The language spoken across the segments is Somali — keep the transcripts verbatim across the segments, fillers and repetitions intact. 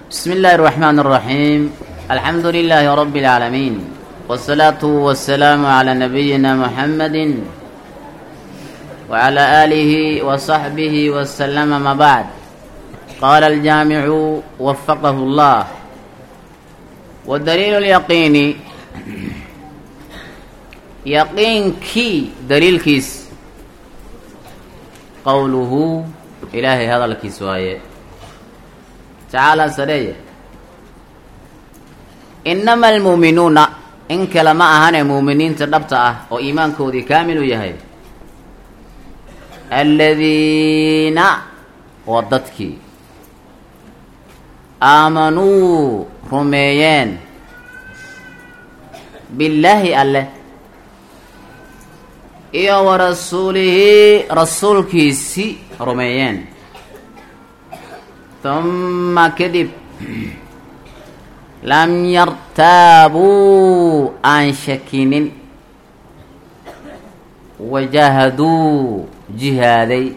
بسم الله الرحمن الرحيم الحمد لله رب العالمين والصلاة والسلام على نبينا محمد وعلى آله وصحبه وسلم ما بعد. قال الجامع وفقه الله: والدليل اليقين يقين كي دليل كيس قوله إلهي هذا الكيسواية تعالى سرية إنما المؤمنون إن كلما أهان مؤمنين تدبطأ وإيمان كودي كامل يهي الذين وضتك آمنوا رميان بالله الله إيا ورسوله رسولك سي رميان ثم كذب لم يرتابوا عن شكين وجاهدوا جهادي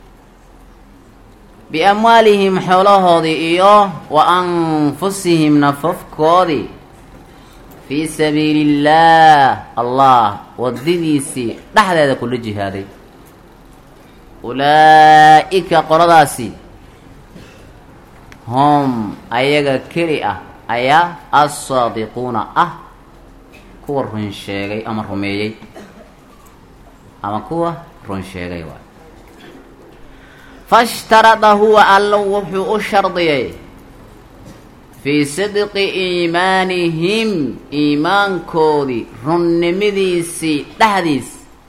بأموالهم حوله إياه وأنفسهم نففكودي في سبيل الله الله والديسي لحظة هذا كل جهادي أولئك قرداسي هم أيها كريئة أيها الصادقون أه كور رنشيغي أما رميي أما كور رنشيغي فاشترط هو اللوح الشرطي في صدق إيمانهم إيمان كودي رنمديسي تحديث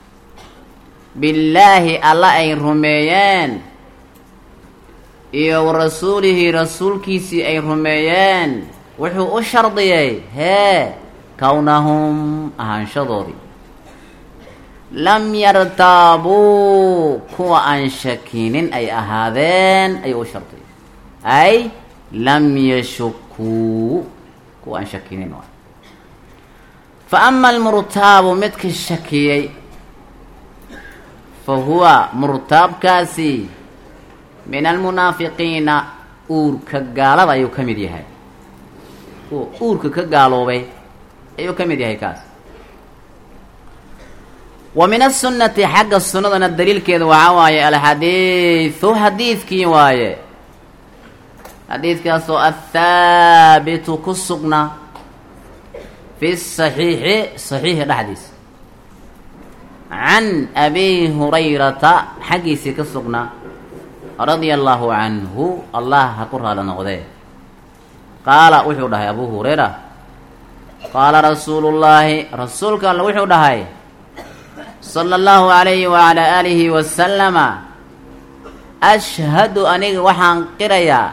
بالله الله أي رميان iyo rasuulihi rasuulkiisii ay rumeeyeen wuxuu u shardiyay hee kawnahum ahaanshadoodii lam yartaabuu kuwa aan shakinin ay ahaadeen ayuu u shardiyay ay lam yashukuu kuwa aan shakinin waay fa ama almurtaabu midka shakiyey fa huwa murtaabkaasi min almunaafiqiina uurka gaalada ayuu ka mid yahay kuwa uurka ka gaaloobay ayuu ka mid yahay kaas wa min asunnati xagga sunnadana daliilkeeda waxaa waaye alxadiidu xadiidkii waaye xadiidkaasoo athaabitu ku sugnaa fi saxiixi saxiixi dhexdiisa can abi hurayrata xaggiisii ka sugnaa radia allaahu canhu allah ha ku raala noqdee qaala wuxuu dhahay abu hurayra qaala rasuulullaahi rasuulka alla wuxuu dhahay sala allahu calayhi wacalaa aalihi wasalama ashhadu aniga waxaan qirayaa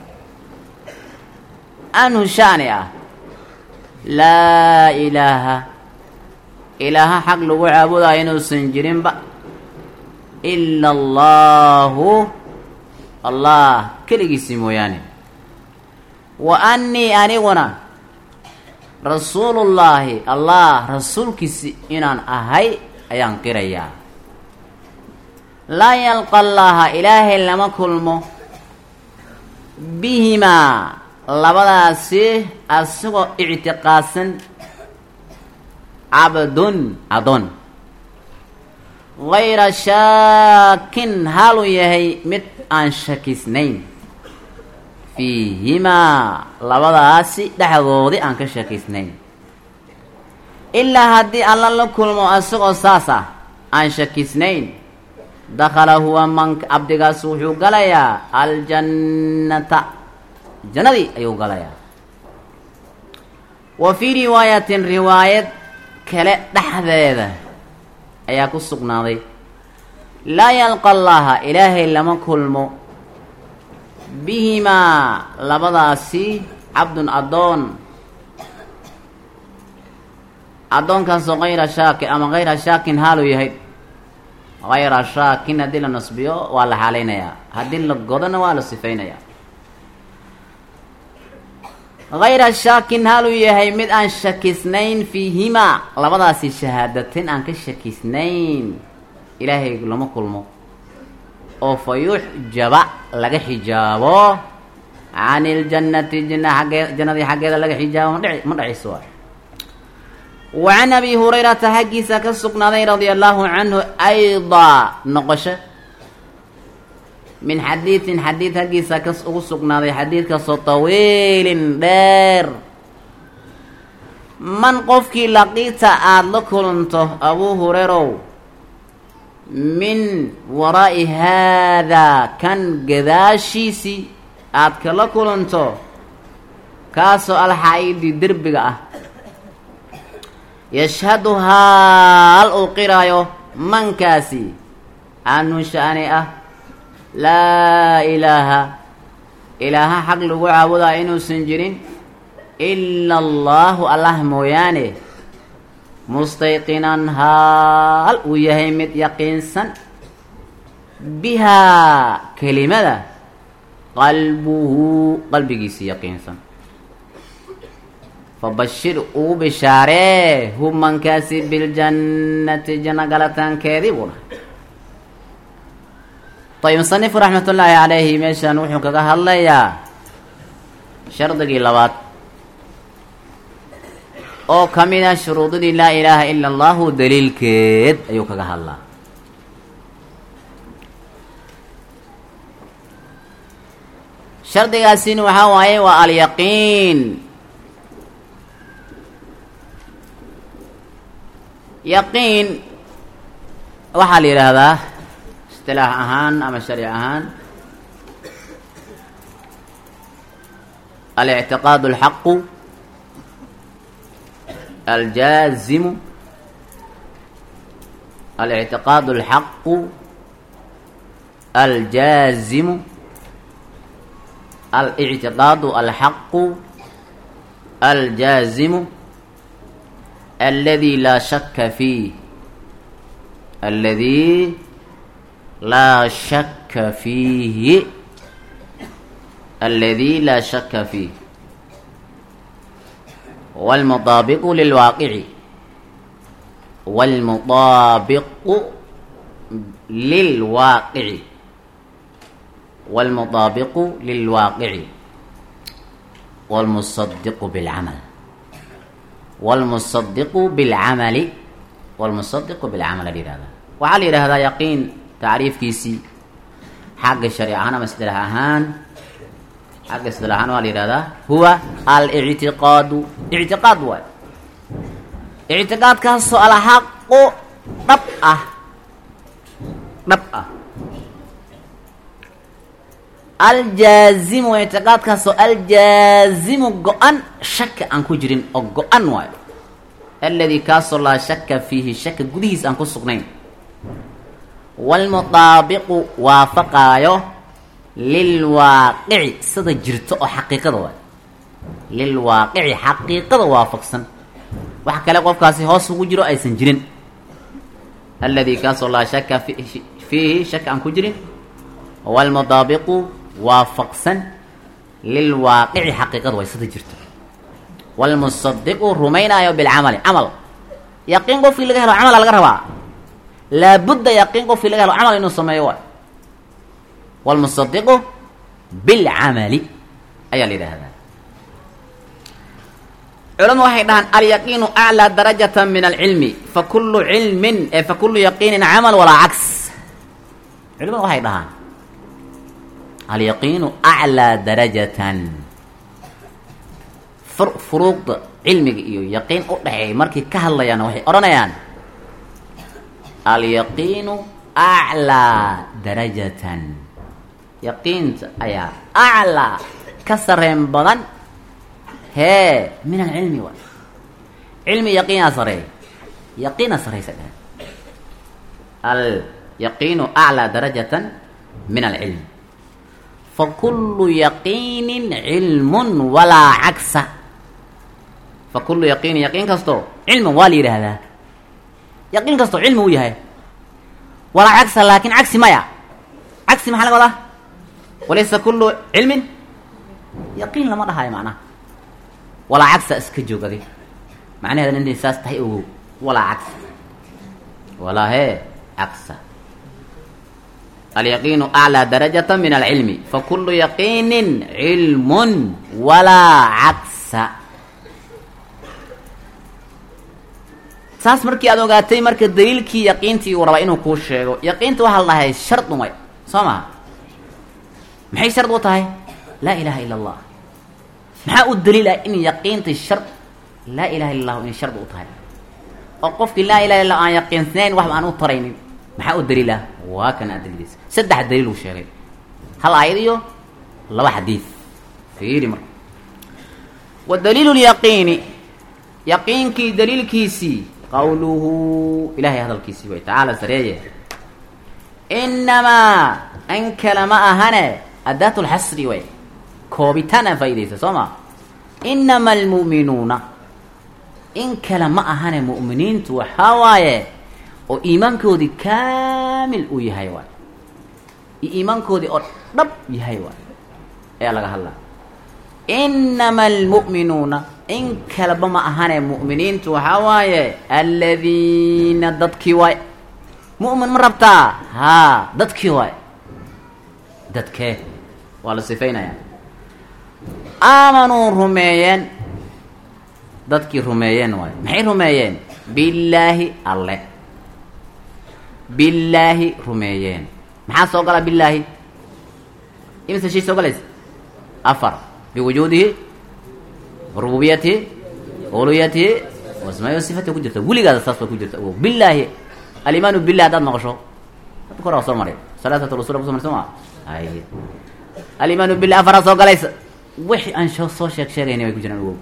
anhu shaani ah laa ilaaha ilaaha xaq lagu caabudayo inuusan jirinba ila allahu allah keligiisii mooyaane wa annii aniguna rasuulullaahi allah rasuulkiisi inaan ahay ayaan qirayaa laa yalqa allaha ilaahay lama kulmo bihimaa labadaasi asagoo ictiqaadsan cabdun adoon hayra shaakin haaluu yahay mid aan shakisnayn fiihimaa labadaasi dhexdoodii aan ka shakisnayn ilaa haddii alla la kulmo asagoo saas ah aan shakisnayn dakhala huwa man cabdigaas wuxuu galayaa aljannata jannadii ayuu galayaa wa fii riwaayatin riwaayad kale dhexdeeda ayaa ku sugnaaday laa yalqa allaha ilaahay lama kulmo bihimaa labadaasi cabdun addoon addoonkaasoo hayra shaakin ama hayra shaakin haaluu yahay hayra shaakin haddii la nasbiyo waa la xaalaynayaa haddii la godona waa la sifaynayaa hayra shaakin haaluu yahay mid aan shakisnayn fiihimaa labadaasi shahaadatin aan ka shakisnayn ilaahay lama kulmo oo fa yuxjaba laga xijaabo can iljannati jina xaggee jannadii xaggeeda laga xijaabo ma dhici ma dhacayso waay wa can abi hurayrata xaggiisa ka sugnaaday radia allahu canhu aydaa noqosho min xadiidin xadiid xaggiisa ka ugu sugnaaday xadiidkaasoo tawiilin dheer man qofkii laqiita aada la kulanto abuu hureyrow min waraa'i haadaa kan gadaashiisii aad kala kulanto kaasoo alxaa-idi derbiga ah yashhaduhaa hal uu qiraayo mankaasi anhu sha'ani ah laa ilaaha ilaaha xaq lagu caabudaa inuusan jirin ila allaahu allah mooyaane mustayqinan haal uu yahay mid yaqiinsan bihaa kelimada qalbuhu qalbigiisi yaqiinsan fabashir uu bishaaree hu mankaasi biljannati janno galataankeedii buu dhahay ayb musanifu raxmat ullaahi calayhi meeshaan wuxuu kaga hadlayaa shardigii labaad oo ka mid ah shuruudadii laa ilaaha ila allahu daliilkeed ayuu kaga hadlaa shardigaasina waxaa waaye waa alyaqiin yaqiin waxaa la yidhaahdaa istilaax ahaan ama sharci ahaan alictiqaad alxaqu aljaazimu alictiqaad alxaqu aljaazimu alictiqaadu alxaqu aljaazimu aladi laa shaka fiih aladi laa shaka fiihi aladi laa shaka fiih wاlmudaabiqu lilwaaqici wاlmudaabiqu lilwaaqici wاlmudaabiqu lilwaaqici wاlmusadiqu bilcamal wاlmusadiqu bilcamali wاlmusadiqu bilcamal la yihahda waxaa la yidhahdaa yaqiin tacriifkiisii xagga sharci ahaan ama istilaax ahaan xagga istilaax ahaan waa la yihahdaa huwa alictiqaadu ictiqaad waay ictiqaadkaasoo alxaqu dhab ah dhab ah aljaazimu ictiqaadkaasoo aljaazimu go-an shaka aan ku jirin oo go-an waayo aladi kaasoo laa shaka fiihi shaka gudihiis aan ku sugnayn waalmudaabiqu waafaqaayo lilwaaqici sida jirto oo xaqiiqada waayo lilwaaqici xaqiiqada waafaqsan wax kale qofkaasi hoos ugu jiro aysan jirin aladi kaasoo laa shaka fiihi shaka aan ku jirin waalmudaabiqu waafaqsan lilwaaqici xaqiiqada way sida jirto waalmusadiqu rumaynaayo bilcamali camal yaqiin qofkii laga helo camala laga rabaa laabudda yaqiin qofkii laga helo camal inuu sameeyo waay waalmusadiqu bilcamali ayaa la yidhaahdaa culamadu waxay dhahaan alyaqiinu aclaa darajata min alcilmi fakulu cilmin fakulu yaqiinin camal walaa caks culamadu waxay dhahaan alyaqiinu aclaa darajatan furuuqda cilmiga iyo yaqiin u dhexeeya markay ka hadlayaanna waxay odhanayaan alyaqiinu aclaa darajatan yaqiinta ayaa aclaa ka sareen badan hee min alcilmi waay cilmi yaqiinaa sareeya yaqiina sareysa dheh alyaqiinu aclaa darajatan min alcilmi fakulu yaqiinin cilmun walaa cagsa fakulu yaqiinin yaqiin kasto cilman waa la yidhaahdaa yaqiin kastoo cilmi uu yahay walaa cagsa laakin cagsi maya cagsi maxaa laga wadaa walaysa kulu cilmin yaqiin lama dhahayo macnaha walaa cagsa iska joog adig macnaheeda inay saas tahay ogow walaa cagsa walaa hee cagsa اليقين أعلى درجة من العلم فكل يقين علم ولا عكس ساس مركي أدو قاتي مركي الدليل كي يقينتي وربا إنو كوش يقينتي وحال الله الشرط مي سمع محي شرط وطاي لا إله إلا الله محا الدليل إن يقينتي الشرط لا إله إلا الله إن شرط وطاي وقفك لا إله إلا الله يقين اثنين واحد أنو طريني محا الدليل وكان الدليل سدح الدليل وشيغي هل عيديو الله حديث فيري مر والدليل اليقيني يقينك دليل كيسي قوله إلهي هذا الكيسي تعالى سريع إنما أنك لما أهنا أداة الحصر وي كوبتنا فايدة سوما إنما المؤمنون إنك لما أهنا مؤمنين توحاواي وإيمانكودي كامل ويهاي واي إيمانكودي أرب يهاي واي يا الله الله إنما المؤمنون إن كلب ما أهنا مؤمنين توحاواي الذين ضدكي واي مؤمن مربطا ها ضدكي واي ضدكي ولا صفينا يعني آمنوا رميين ضدكي رميين واي محي رميين بالله الله بالله رميين محا سوقلا بالله إمسا شيء سوقلا أفر بوجوده ربوبيته أولويته واسماء وصفاته كجرته ولي هذا الصفة كجرته بالله الإيمان بالله هذا نقشه تذكر رسول مريم ثلاثة الرسول أبو سمع أي الإيمان بالله فرس وقليس وحي أنشأ صوشك شريني ويكجرن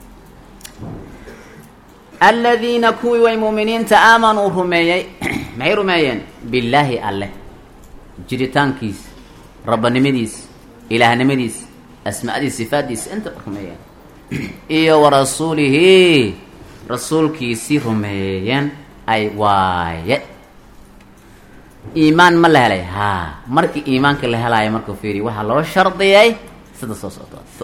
الذين كوي ومؤمنين تآمنوا رميين ما رميين بالله الله جريتان كيس رب نمديس إله نمديس أسماء دي صفات دي أنت رميين إيه ورسوله رسول كيسي رميين أي واي إيمان ما لها لي ها مرك إيمان كله لها مرك فيري وها لو شرطي أي سدس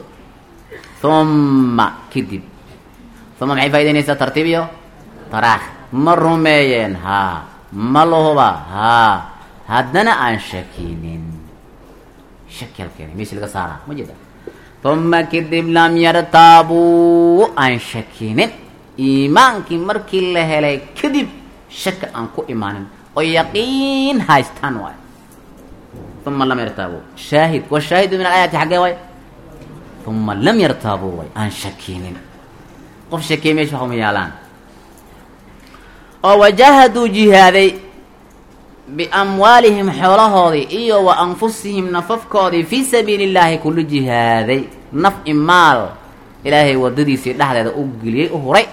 ثم كذب ثم معي فايدة نيسا ترتيبيو طراخ مرميين ها ملوهبا ها هدنا عن شكين شكل كيني ميش القصارى مجدا ثم كذب لم يرتابوا عن شكين إيمان كي مركي الله لي كذب شك أنكو إيمان ويقين هايستان واي ثم لم يرتابوا شاهد والشاهد من الآيات حقا واي ثم لم يرتابوا واي عن شكين قف شكي ميش وهم يالان ووجهدوا جهادي بأموالهم حولهودي إيو وأنفسهم نففكودي في سبيل الله كل جهادي نفع مال إلهي وددي في لحظة هذا أقلي أهري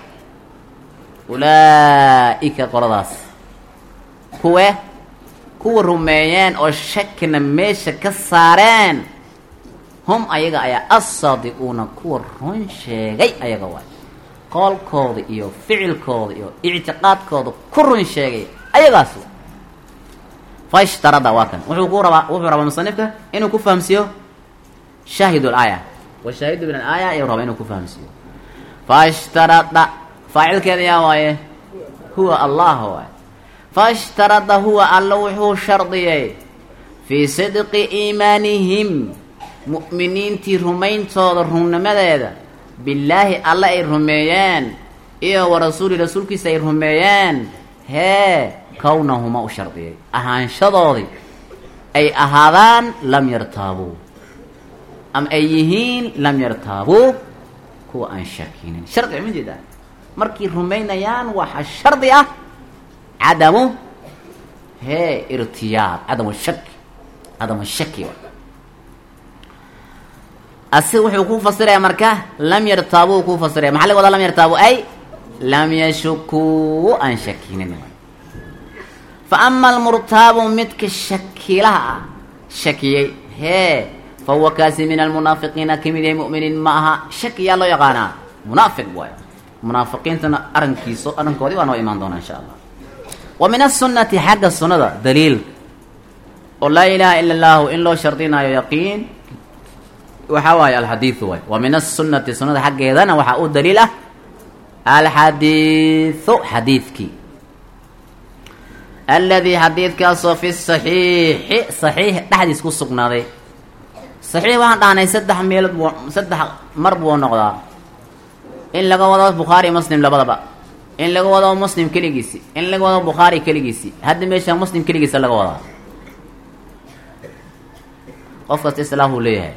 أولئك قرضاس كوه كو رميان أو شكنا ميش كسارين هم أيغا أيا الصادقون كو رنشيغي أيغا واي قول كود إيو فعل كود إيو اعتقاد كود كرن شيء أي قاسو فاشترط واكن وحقور وحقور مصنفك إنه كفهم سيو شاهد الآية والشاهد من الآية يرى إنه كفهم سيو فاشترط فاعل كذا يا وايه هو الله هو فاشترط هو اللوح شرطي في صدق إيمانهم مؤمنين ترمين صادرهم ماذا بالله الله يرميان إيه ورسول رسولك سيرميان ها كونهما شرطي أهان شضاضي أي أهذان لم يرتابوا أم أيهين لم يرتابوا كو أن شاكين شرط من جدا مركي رمينيان وح الشرطية عدمه ها ارتياب عدم الشك عدم الشك أسي وحي كو فسر يا مركه لم يرتابوا كو فسر محل ولا لم يرتابوا أي لم يشكوا أن شكين فأما المرتاب متك الشكيلها شكي هي فهو كاسي من المنافقين كمدي مؤمن معها شك يالله يقانا منافق بوي منافقين تنا أرنكيسو أرنكودي وانو إيمان دون إن شاء الله ومن السنة حق السنة دليل ولا إله إلا الله إن لو شرطنا يقين وحواي الحديث وي ومن السنة السنة حق إذن وحاول دليله الحديث حديثك alladii xadiidkaasoo fi saxiixi saxiix dhexdiis ku sugnaaday saxiix waxaan dhahnay saddex meelood buu saddex mar buu noqdaa in laga wado bukhaari muslim labadaba in laga wado muslim keligiisi in laga wado bukhaari keligiisi hadda meesha muslim keligiisa laga wadaa qof kasta islaahuu leeyahay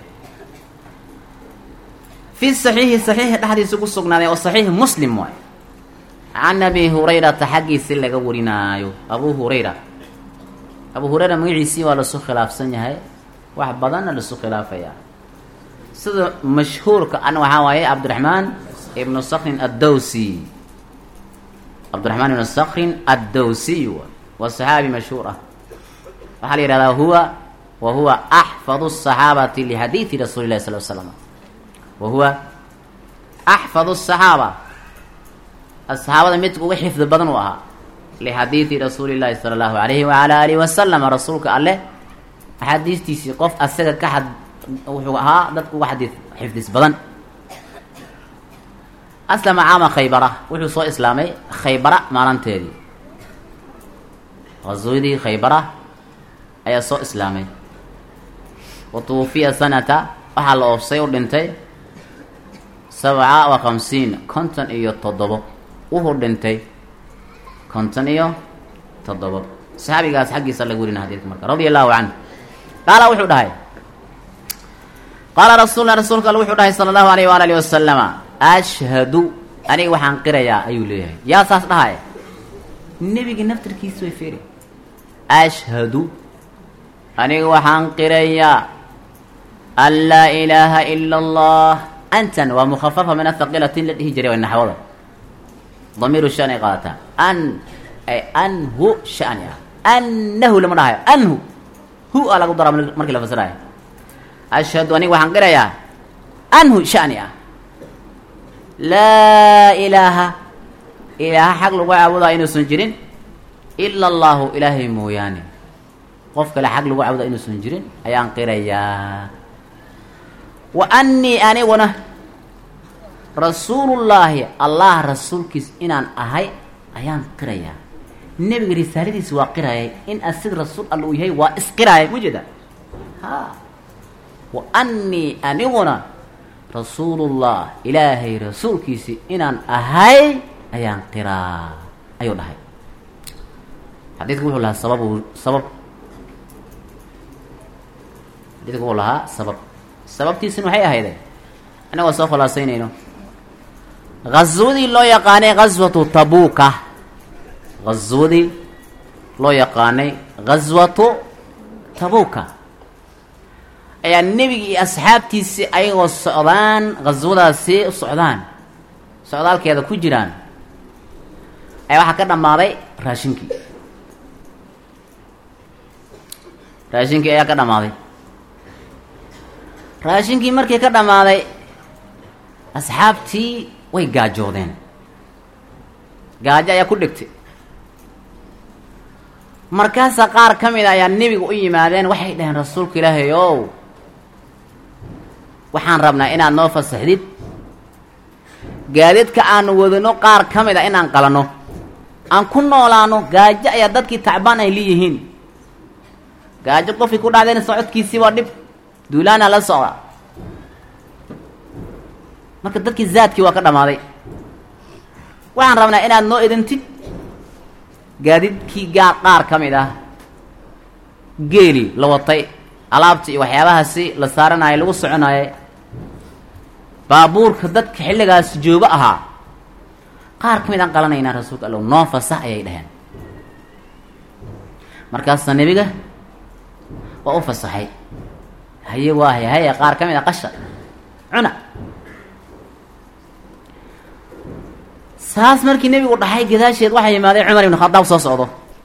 fi saxiixi saxiix dhexdiisa ku sugnaaday oo saxiix muslim waay can abi hurayrata xaggiisi laga warinaayo abu hurayra abu hurayra magaciisii waa lasu khilaafsan yahay wax badanna lasu khilaafayaa sida mashhuurka an waxaa waaye cabdiraxmaan ibnu sakrin addawsi cabdiraxmaan ibnu sakrin addawsiy waa saxaabi mashhuur ah waxaa la yihahdaa huwa wa huwa axfadu الصaxaabati lihadiidi rasuuli lahi sal l slam wa huwa axfadu الصaxaaba asxaabada midka uga xifdi badan uu ahaa lixadiidi rasuuli llaahi sala allahu alayhi waala alihi wasalama rasuulka alleh axaadiistiisii qof asaga ka xad wuxuu ahaa dadka uga xadiid xifdis badan aslama caama khaybara wuxuu soo islaamay khaybara maalinteedii qaswadii khaybara ayaa soo islaamay wa tuwufiya sanata waxaa la oofsay u dhintay sabca wa khamsiin konton iyo toddobo wuxuu dhintay konton iyo toddobo saxaabigaas xaggiisa laga warina hadiidka marka radia allahu canhu qaala wuxuu dhahay qaala rasuulna rasuulka alle wuxuu dhahay sala allahu alayh waala alihi wasalama ashhadu aniga waxaan qirayaa ayuu leeyahay yaa saas dhahay nebigi naftarkiisa way feeri ashhadu aniga waxaan qirayaa an laa ilaaha ila allah antan waa mukhafafa min athaqilatin la dhihi jiray waa naxwada damiiru shani qaadataa an ay anhu shani ah annahu lama dhahayo anhu hu aa lagu daraa markii la fasirayo ashhadu aniga waxaan qirayaa anhu shani ah laa ilaaha ilaaha xaq lagu caabudaa inuusan jirin ila allahu ilaahay mooyaane qof kale xaq lagu caabudaa inuusan jirin ayaan qirayaa wa annii aniguna rasuulullaahi allah rasuulkiis inaan ahay ayaan qirayaa nebiga risaaladiisi waa qirayay in asiga rasuul alla uu yahay waa isqiraayay mujeeda ha wa annii aniguna rasuulullah ilaahay rasuulkiisi inaan ahay ayaan qiraa ayuu dhahay xadiidku wuxuu lahaa sababu sabab xadiidku wuxuu lahaa sabab sababtiisina waxay ahayde anagoo soo khulaasaynayno ghaswadii loo yaqaanay ghaswatu tabuuka ghaswadii loo yaqaanay ghaswatu tabuuka ayaa nebigi iyo asxaabtiisii ayagoo socdaan ghaswadaasi u socdaan socdaalkeeda ku jiraan ayaa waxaa ka dhammaaday raashinkii raashinkii ayaa ka dhammaaday raashinkii markii ka dhammaaday asxaabtii way gaajoodeen gaajo ayaa ku dhegtay markaasaa qaar ka mid a ayaa nebiga u yimaadeen waxay dhaheen rasuulka ilaahay ow waxaan rabnaa inaad noo fasaxdid gaadidka aanu wadano qaar ka mid a inaan qalanno aan ku noolaano gaajo ayaa dadkii tacbaan ay leeyihiin gaajo qofkii ku dhacdeen socodkiisii waa dhib duulaana la socda marka dadkii zaadkii waa ka dhammaaday waxaan rabnaa inaad noo idintid gaadidkii gaar qaar ka mid ah geeli la watay alaabta iyo waxyaabahaasi la saaranaayay lagu soconaayay baabuurka dadka xilligaas joogo ahaa qaar ka mid aan qalanaynaa rasuulka allow noo fasax ayay dhaheen markaasa nebiga waa u fasaxay haye waahay haya qaar ka mid a qasha cuna saas markii nebigu dhaxay gadaasheed waxaa yimaaday cumar ibnu khadaab soo socdo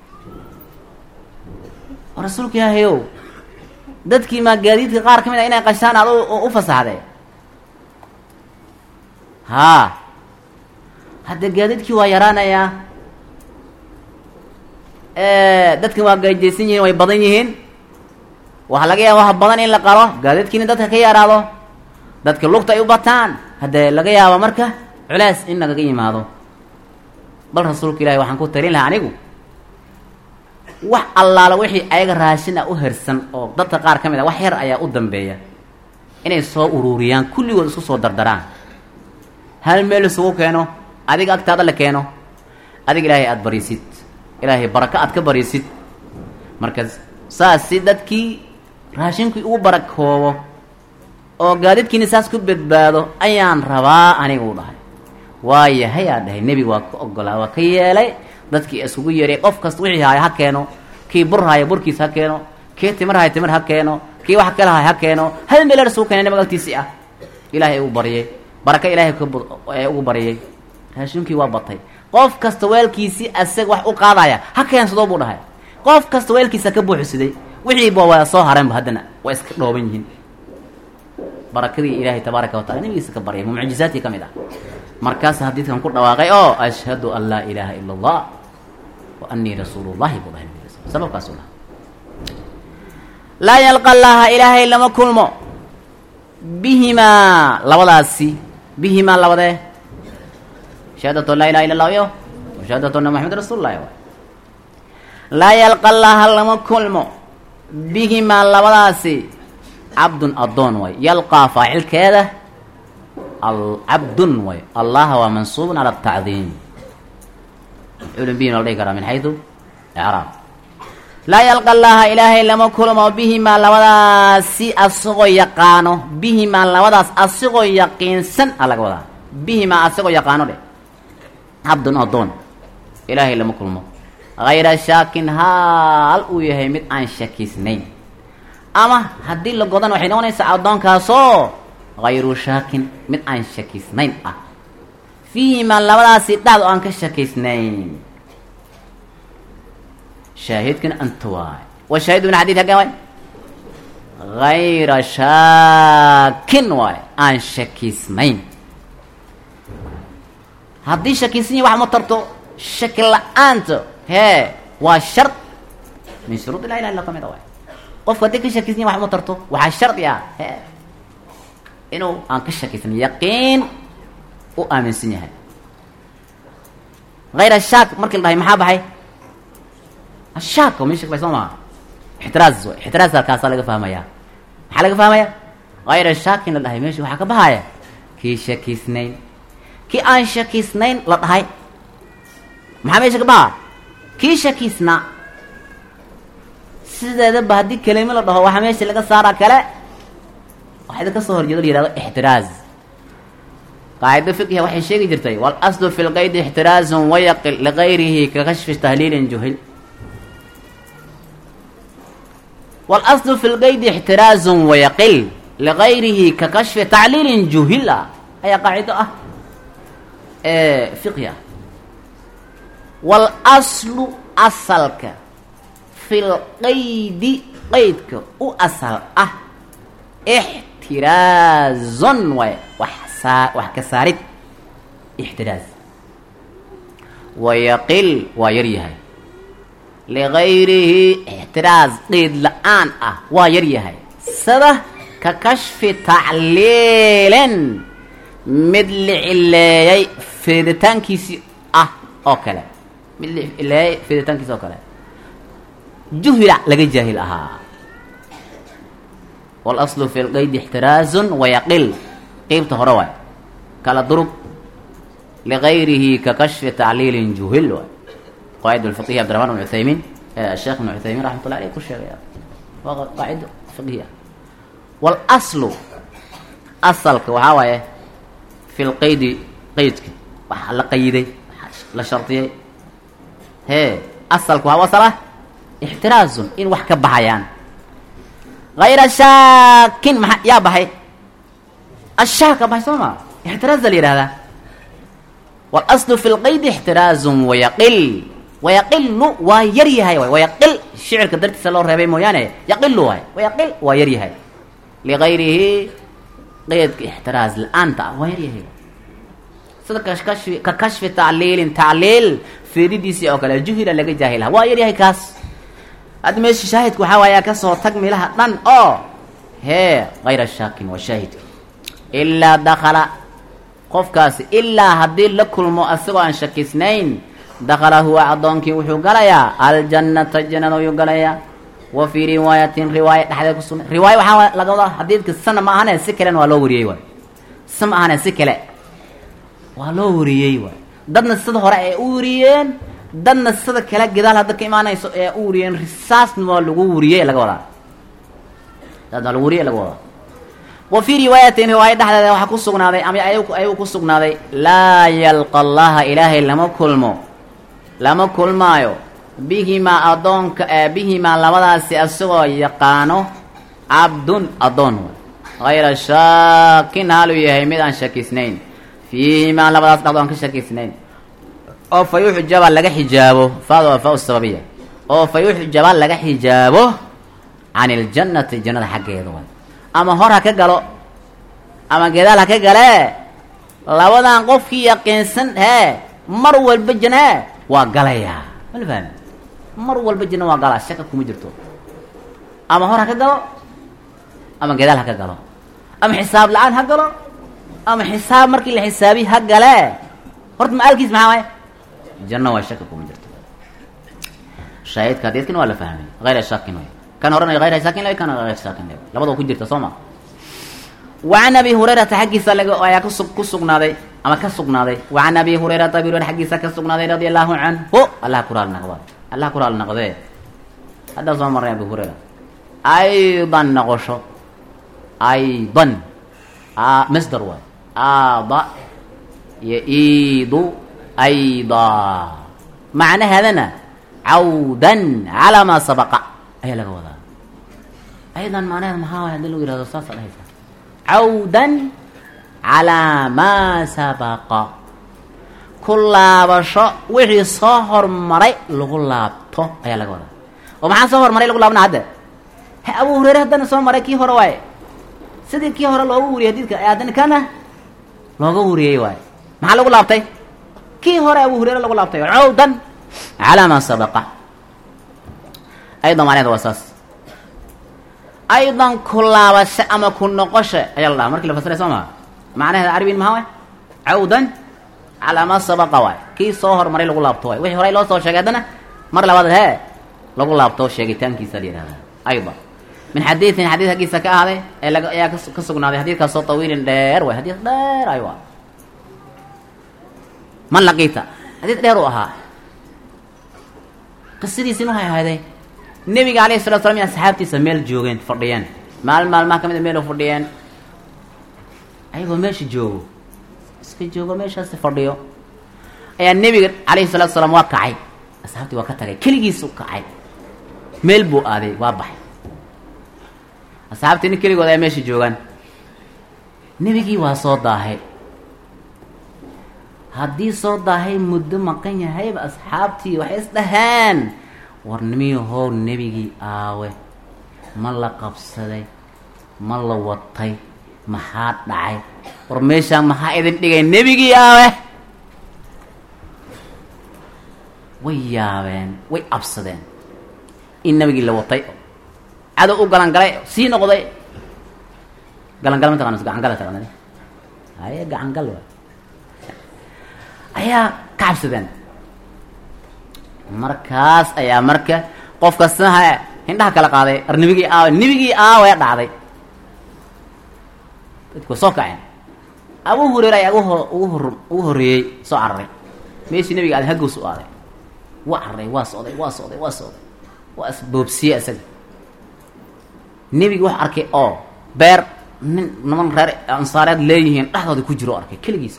oo rasuulka ilaahayow dadkii maa gaadiidka qaar ka mid a inay qashaan aad u fasaxday haa hadda gaadiidkii waa yaraanayaa dadki waa gaajaysan yihiin way badan yihiin waxaa laga yaaba wax badan in la qalo gaadiidkiina dadka ka yaraado dadka lugta ay u bataan haddee laga yaaba marka culays in lagaga yimaado bal rasuulka ilaahi waxaan ku tarin lahaa anigu wax allaala wixii ayaga raashina u hersan oo dadka qaar ka mid ah wax yar ayaa u dambeeya inay soo ururiyaan kulligood isku soo dardaraan hal meel isugu keeno adiga agtaada la keeno adiga ilaahay aad bariisid ilaahay baraka aad ka bariisid markaas saas si dadkii raashinkii ugu barakoobo oo gaadidkiina saas ku badbaado ayaan rabaa aniga u dhahay waayahay aa dhahay nebiga waa ka ogolaa waa ka yeelay dadkii isugu yeeray qof kasta wixii haaya ha keeno kii bur haaya burkiis ha keeno kii timir haaya timir ha keeno kii wax kale haaya ha keeno hal meel isugu keenay nabiga agtiisii ah ilaahay uu baryay baraka ilaahay ka ugu baryay raashinkii waa batay qof kasta weelkiisii asaga wax u qaadaya ha keensado buu dhahay qof kasta weelkiisa ka buuxsiday wixii baa waa soo hareen haddana waa iska dhooban yihiin barakadii ilaahay tabaaraka wa taala nabigiisa ka baryay mucjizaadkii ka mid ah markaas hadiidkan ku dhawaaqay oo ashhadu an laa ilaaha ila allah wa annii rasuulullahi buu dhahay sababkaas ula laa yalqa allaha ilaahay lama kulmo bihimaa labadaasi bihimaa labadee shahaadatu laa ilaha illa allah iyo shahaadatu anna maxamed rasuulullahi laa yalqa allaha lama kulmo bihimaa labadaasi cabdun addoon way yalqaa faacilkeeda cabdun way allaha waa mansuubun cala atacdiim mafcuulun bihi la dhihi karaa min xaydu icraab laa yalqa allaha ilaahay lama kulmo bihimaa labadaasi asigoo yaqaano bihimaa labadaas asigoo yaqiinsan a laga wadaa bihimaa asigoo yaqaano dheh cabdun addoon ilaahay lama kulmo hayra shaakin haal uu yahay mid aan shakisnayn ama haddii la godan waxay noqonaysaa addoonkaasoo hayru shaakin mid aan shakisnayn ah fiihimaa labadaasi dhacdo aan ka shakisnayn shaahidkana anta waay wa shaahidu min xadiid haggan waay hayra shaakin waay aan shakisnayn haddii shakisnyi wax ma tarto shaki la-aanta hee waa shard min shuruud la ilaha illa ka mid a waay qofku haddii ka shakisnyi wax ma tarto waxaa shardi ah he inuu aan ka shakisnay yaqiin u aaminsan yahay hayra shaak markii la dhahay maxaa baxay ashaak oo min shak bay soo maha ixtiraaz way ixtiraaz halkaasaa laga fahmayaa maxaa laga fahmaya hayra shaakin la dhahay meesha waxaa ka baxaya kii shakisnayn kii aan shakisnayn la dhahay maxaa meesha ka baxa kii shakisnaa sideedaba haddii kelimo la dhaho waxaa meesha laga saaraa kale waxaa idinka soo horjeedo la yihahdo ixtiraaz qaacido fiqhiya waxay sheegi jirtay walaslu fi lqaydi ixtiraazun wayaqil ligayrihi ka kashfi tahliilin juhil walaslu fi lqaydi ixtiraazun wayaqil ligayrihi ka kashfi tacliilin juhila ayaa qaacido ah ee fiqhi ah walaslu asalka fi lqaydi qaydka u asal ah ixtiraazun way wax saa wax ka saarid ixtiraaz wayaqil waa yar yahay ligayrihi ixtiraaz qeyd la-aan ah waa yar yahay sida ka kashfi tacliilin mid la cileeyay fiditaankiisii ah oo kale mid la cileeyay fiditaankiisi oo kale juhila laga jaahil ahaa walaslu fi lqaydi ixtiraazun wayaqil qeybta hore waay kala durub ligayrihi ka kashfi tacliilin juhil waay qaacida fiqhiya abdiraxman ibn cuthaymiin sheekh ibn cuthaymiin raxmatullah aleyh ku sheegaya waa qaacido fiqhiya walaslu asalka waxaa waaye fi lqaydi qaydka waxaa la qayiday la shardiyay hee asalka waxaa asal ah ixtiraazun in wax ka baxayaan hayra shaakin maa yaa baxay ashaaka baxay soo maa ixtiraaza la yihahdaa walaslu fi lqaydi ixtiraazun wayaqil wayaqilu waa yar yahay waay wayaqil shicirka dartiisa loo reebay mooyaane yaqilu waay wayaqil waa yar yahay ligayrihi qeydka ixtiraaz la-aanta ah waa yar yahay sida kakashfi ka kashfi tacliilin tacliil feedidiisii oo kale juhila laga jaahilaha waa yar yahay kaas hadda meesha shaahidku waxaa waayaa kasoo tag milaha dhan oo hee hayra shaakin waa shaahidka ilaa dakala qofkaasi ilaa haddii la kulmo asagoo aan shakisnayn dakhala huwa addoonkii wuxuu galayaa aljannata jannada ayuu galayaa wa fii riwaayatin riwaaya dhexdeeda ku sugnay riwaaya waxaa laga wadaa xadiidka sana ma ahane si kalena waa loo wariyey waay sa ma ahane si kale waa loo wariyey waay dadna sida hore ay u wariyeen dadna sida kale gadaal hadda ka imaanayso ee u wariyeen risaasna waa lagu wariyey laga wadaa dadna lagu wariyey laga wadaa wa fii riwaayatin riwaaya dhexdeeda waxaa ku sugnaaday ama ayuu ku sugnaaday laa yalqa allaha ilaahay lama kulmo lama kulmaayo bihimaa addoonka bihimaa labadaasi asagoo yaqaano cabdun addoon hayra shaakin haaluu yahay mid aan shakisnayn fiihimaa labadaas dhaqdoon ka shakisnayn oo fa yuxjaba laga xijaabo faada waa faa sababiya oo fa yuxjaba laga xijaabo can iljannati jannada xaggeeda waay ama hor ha ka galo ama gedaal ha ka galee labadan qofkii yaqiinsan hee mar walba janna hee waa galayaa mala fahmi mar walba janna waa galaa shaka kuma jirto ama hor ha ka galo ama gedaal ha ka galo ama xisaab la-aan ha galo ama xisaab markii la xisaabiy ha galee horta ma-aalkiis maxaa waay janno waa shaka kuma jirto shaahidka hadiidkana waa la fahmay hayra shaakin way kan horanayo hayra shaakin lay kan hayra shaakin lay labadoo ku jirta soo ma وعن أبي هريرة حقيسة لقى كسقناذي أما كسقناذي وعن أبي هريرة أبي هريرة حقيسة كسقناذي رضي الله عنه هو الله قرآن نقضي الله قرآن نقضي هذا زمان أبي هريرة أيضا نقشه أيضا آه مصدر واحد آضا يعيد أيضا معنى هذا عودا على ما سبق أي لقى أيضا معناه ما هو يدل إلى الرصاص عليه عودا على ما سبق كل بشر وحي صهر مري لغلابته أي لقى ومع صهر مري لغلابنا هذا أبو هريرة هذا صهر مري كي هو رواي سيدي كي هو لو وريه ديك هذا كان لو وريه واي مع لغلابته كي هو أبو هريرة لغلابته عودا على ما سبق أيضا معناه وساس أيضا كلها بس أما كنا قشة يا الله مركي لفسر سما معناه العربي ما هو عودا على ما سبق واي كي صهر مري لو لابتوي وحي هراي لو سو شيغدنا مر لباد هي لو لابتو شيغيتان كي سلير هذا أيضا من حديث حديث حديث كا هذا يا كسغناده حديث كسو طويل دير واي حديث دير ايوا من لقيته حديث دير وها قصدي سنو هاي هذه النبي عليه الصلاة والسلام يا صحابتي سميل جوجين فرديان مال مال ما كمل ميلو فرديان أيوة ماشي جو اسك جوجو ماشي هسه فرديو أي النبي عليه الصلاة والسلام واقعي صحابتي وقتها كل جيس وقعي ميل بو هذه واضح صحابتي نكلي قضايا ماشي جوجان النبي كي واصل ضاهي هدي صوت ضاهي مدة مقينة هاي بأصحابتي وحس دهان warnimiyo hoo nebigii aawe ma la qabsaday ma la watay maxaa dhacay war meeshaan maxaa idin dhigay nebigii aawe way yaabeen way absadeen in nebigii la watay cadow u galan galay sii noqday galan gal ma taqaano gacan gal taqaano ay gacan gal ayaa ka cabsadeen markaas ayaa marka qof kasta ha indhaha kala qaaday arnibigii aa nibigii aa way dhacday dadku soo kacay Abu Hurayra ayaa ugu horeeyay soo cararay meeshii nabiga aad hagoos u aaday waa cararay waa sooday waa sooday waa sooday waa asboobsiye asaga nabiga wax arkay oo beer nin niman reer ansaareed leeyihiin dhaxdooda ku jiro arkay kaligiisa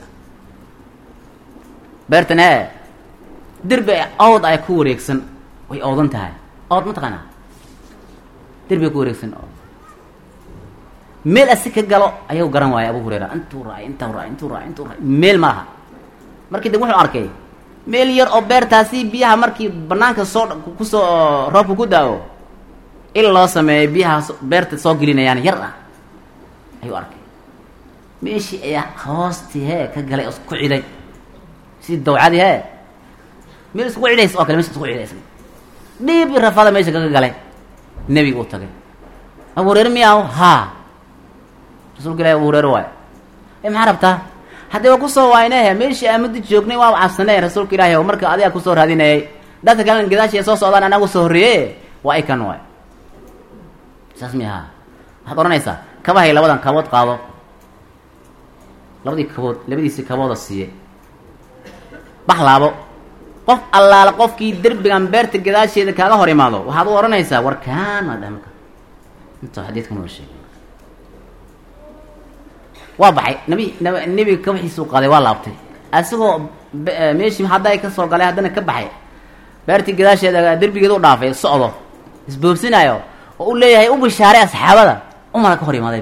beertana درب أود أي كوريكسن وي أودن تاعي أود متقنا درب كوريكسن أود ميل أسكت قالوا أيوه قرن واي أبو هريرة أنتوا راي أنتوا راي أنتوا راي أنتوا راي ميل معها مركي دموع أركي ميل ير أبير تاسي بيها مركي بنانك صور كوسو رابو كوداو إلا سمي بيها بيرت صوغلين يعني يرى أيوه أركي ماشي يا خاصتي هيك قال لي أسكت علي سيد دوعادي هي ميل اسكو عيليس او كلمه اسكو عيليس ديب رفاده ميشا كغ غلاي نبي او تاغي ابو هريره مياو ها رسول الله ابو هريره واي اي ما عرفتا haddii waa kusoo waaynahe meeshii aan muddo joognay waa cabsanay rasuulka ilaahi oo marka adiga kusoo raadinayay dadka kalena gadaashii soo socdaan anagu soo horreeyey waa ay kan waay saas miyaha waxaad odhanaysaa kabahay labadan kabood qaado labadii kabood labadiisii kabooda siiye baxlaabo qof allaala qofkii derbigan beerta gadaasheeda kaaga hor imaado waxaad u odhanaysaa war kaan waa dhaha marka inta xadiidka noo sheegay waa baxay nabi nebiga kabaxiisuu qaaday waa laabtay asagoo meeshii hadda ay ka soo galay haddana ka baxay beertii gadaasheeda derbigeeda u dhaafay socdo isboobsinaayo oo u leeyahay u bishaaray asxaabada umara ka hor imaaday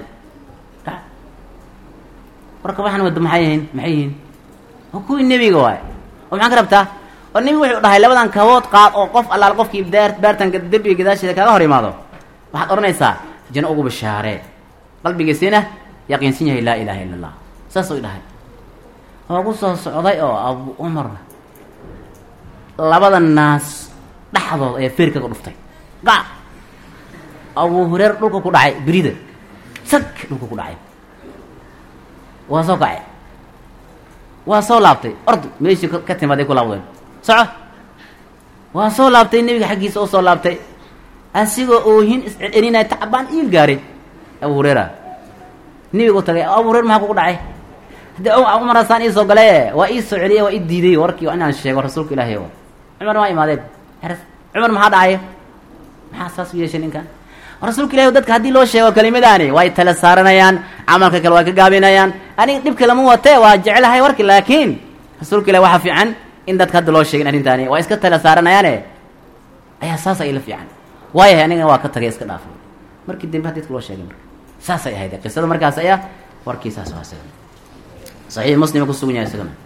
warka waxaan wada maxay yihiin maxay yihiin waa kuwii nebiga waay oo maxaan ka rabtaa oo nebigu wuxuu dhahay labadan kabood qaad oo qof allaal qofkii beer beertan derbiga gadaasheeda kaaga hor imaado waxaad odhanaysaa janno ugu bishaaree qalbigiisina yaqiinsan yahay laa ilaaha illa allah saas u dhahay waa ku soo socday oo abu umar labada naas dhexdood ayaa feer kaga dhuftay qac abu hureer dhulka ku dhacay berida sag dhulka ku dhacay waa soo kacay waa soo laabtay ordu meeshii ka timaaday ku laabdeen soco waa soo laabtay nebiga xaggiisa u soo laabtay asigoo oohin iscelcelinaya tacbaan ii gaaray abu hureera nebigu tagay abu hureer maxaa kugu dhacay haddii cumar hasaan ii soo galaye waa ii soo celiyey waa ii diiday warkii inaan sheego rasuulka ilaahay o cumar waa imaadeen cumar maxaa dhacay maxaa saas u yeeshay ninkan rasuulka ilahi dadka haddii loo sheego kelimadaani way tala saaranayaan camalka kale way ka gaabinayaan aniga dhibka lama watee waa jecelahay warki laakiin rasuulka ilahi waxaa fiican in dadka hadda loo sheegin arrintaani waa iska tala saaranayaane ayaa saas ay la fiican waayahay anigana waa ka tagay iska dhaafay markii dambe hadidka loo sheegay marka saasay ahayd qisada markaas ayaa warkii saas waa isaga saxiix muslima kusugan yahay isagana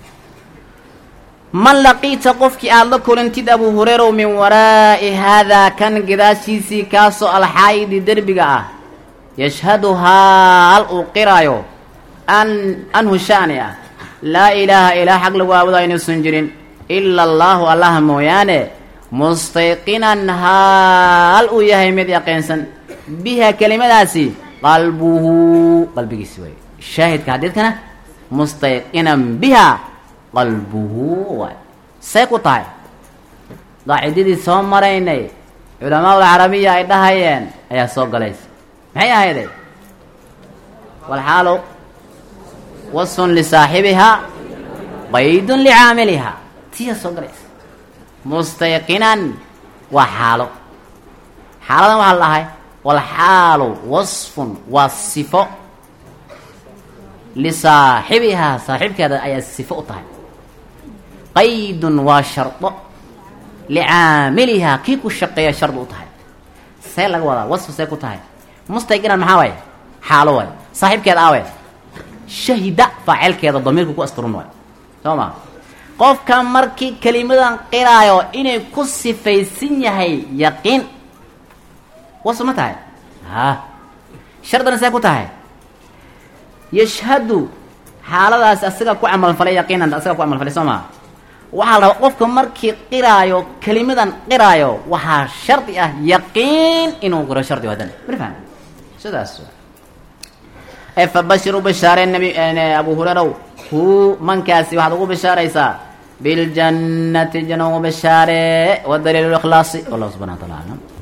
man laqiita qofkii aada la kulantid abu hureyrow min waraa'i haadaa kan gadaashiisii kaasoo alxaayidi derbiga ah yashhaduhaa al uu qiraayo an anhu shaani ah laa ilaaha ilaa xaq lagu aabudo aynuusan jirin ila allaahu allaha mooyaane mustayqinan haal uu yahay mid yaqiinsan biha kelimadaasi qalbuhu qalbigiisi waay shaahidka xadiidkana mustayqinan biha qalbuhu waay say ku tahay qaacidadii soo maraynay culamaa ulcarabiya ay dhahayeen ayaa soo galaysa maxay ahayday walxaalu wasfun lisaaxibihaa qaydun licaamilihaa tiya soo galaysa mustayqinan waa xaalo xaaladan waxaa la dhahay walxaalu wasfun waa sifo lisaaxibihaa saaxiibkeeda ayaa sifo u tahay qaydun waa shardo licaamilihaa kii ku shaqeeya shardi u tahay see laga wadaa wasfu see ku tahay mustayqinan maxaa waay xaalo waay saaxiibkeeda aawe shahida faacilkeeda damiirka ku asturun waay soo ma qofka markii kelimadan qiraayo inay ku sifaysan yahay yaqiin wasfu ma tahay ha shardana see ku tahay yashhadu xaaladaas asaga ku camalfalay yaqiinan asaga ku camalfalay soo maa waxaa la rabaa qofka markii qiraayo kelimadan qiraayo waxaa shardi ah yaqiin inuu qiro shardi haddana mari faham sidaas ee fabashiru bashaareen nabi abu hurayrow hu mankaasi waxaad ugu bashaaraysaa biljannati janna ugu bashaare wa daliilu likhlaasi wallahu subhanahu wa taala aclam